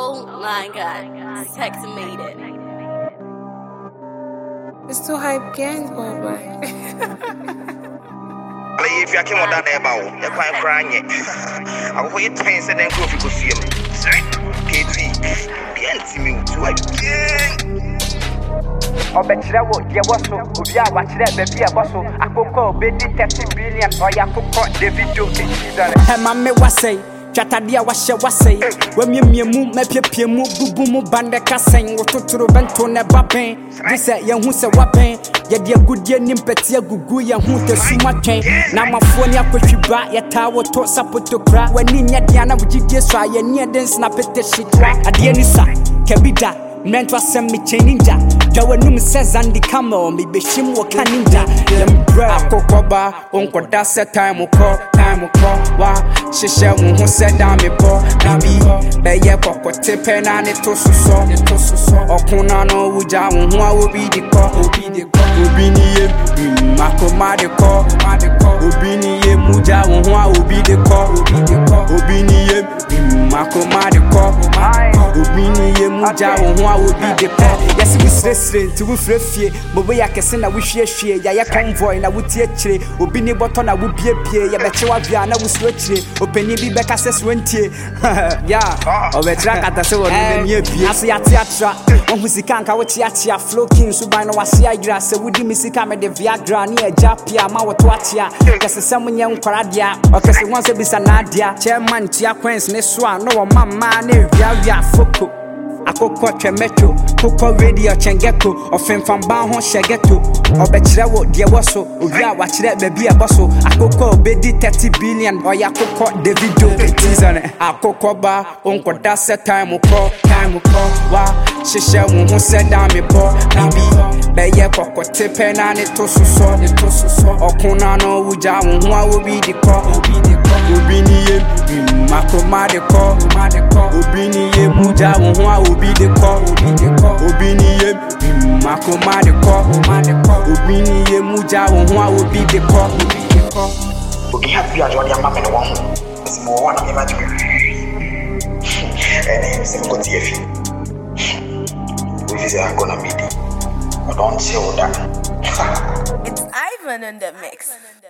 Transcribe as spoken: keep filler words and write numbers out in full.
Oh my god, sex made it. It's too hype gang, boy. If you came on that about, you're quite crying. I will wait ten seconds and go if you could see me. K T, the N T me to again. I bet you what you was so. If you are watching that, baby, I was so. I could call baby thirty billion or you could call the video. Hey, mamma, what say? Chatadia washe wase when me me mu me pie mu bubu mu bande kasen wototoro bento ne bapen this ye hu se wapen ye de agudie nimpeti agugu ye hu te sumatwen na mafo ne akwatwiba ye ta woto sapotokra wani nya dia na bugidie so aye ne den snap pete shitwa ade ni sa kebida mentwa sem me cheninja jawanum says andi kama me be shim wo kaninja yem bra akokoba onkoda set time ko time ko wa shisha wo hu se da me bo na bi be ye kokote pe na ne to suso ne to suso okuna no wuja wo hu a obi di ko obi di ko obi ni ye makoma de ko ma de ko obi ni ye muja wo hu a obi di ko obi di ko obi ni ye makoma de ko obi ni ye muja wo hu a obi di ko yes we sresre ti we frefie bobo ya kese na we hwiehwie ya ya convoy na we tie kire obi ni boto na we biepie ya be chewa bia na we suo kire opani bi be kase swentie ya o be tra kata se wonu na mi ebie aso ya teatra won husika nka wo teatia flow king suban na wase agira se wudi misika me de viagra na ya japia ma wo to atia kese sem nye nkora dia o kese won se bisa na dia chairman tia queens ne so a no wo mama na via via foko akoko twemeto koko radio chengeko ofemfam ban ho shegeto obekire wo de woso owi a wakire baby e boso akoko obedi thirty billion oya akoko Davido tizane akoko ba onkoda set time ko time ko wa shisha wo ho set down me bo na bi be ye kokote pe na ne to suso ne to suso okuna no wuja wo ho a obi di ko obi di ko obi ni ye makoma de ko ma de ko obi ni ye muja wo ho a obi de ko obi de ko obi ni ye makoma de ko ma de ko obi ni ye muja wo ho a obi de ko obi de ko obi happy ajo dia mama no ho mo wa na me ma tumi ene se ko tie fi we is gonna meet I don't chill that. It's Ivan in the mix.